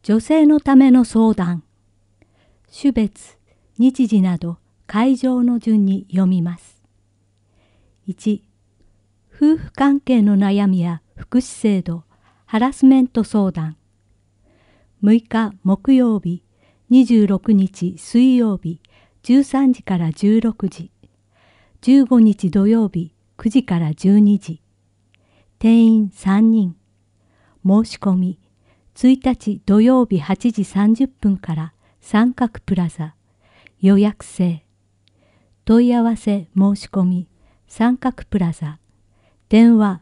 女性のための相談。種別、日時など会場の順に読みます。1、夫婦関係の悩みや福祉制度、ハラスメント相談。6日木曜日、26日水曜日、13時から16時。15日土曜日、9時から12時。定員3人。申し込み、1日土曜日8時30分から三角プラザ。予約制。問い合わせ申し込み、三角プラザ。電話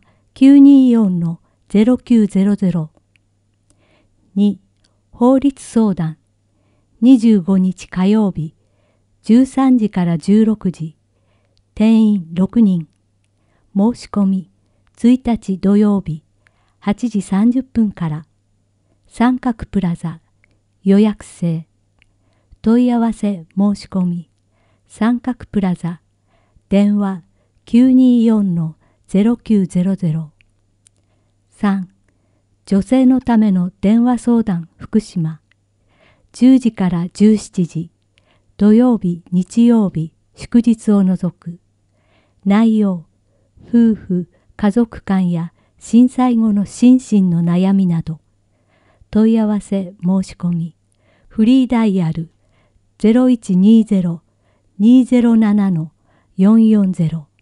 924-0900。2、法律相談。25日火曜日、13時から16時。定員6人。申し込み、1日土曜日、8時30分から。三角プラザ。予約制。問い合わせ申し込み、三角プラザ。電話 924-0900。3、女性のための電話相談福島。10時から17時。土曜日、日曜日、祝日を除く。内容、夫婦、家族間や震災後の心身の悩みなど。問い合わせ申し込み。フリーダイヤル 0120-207-440。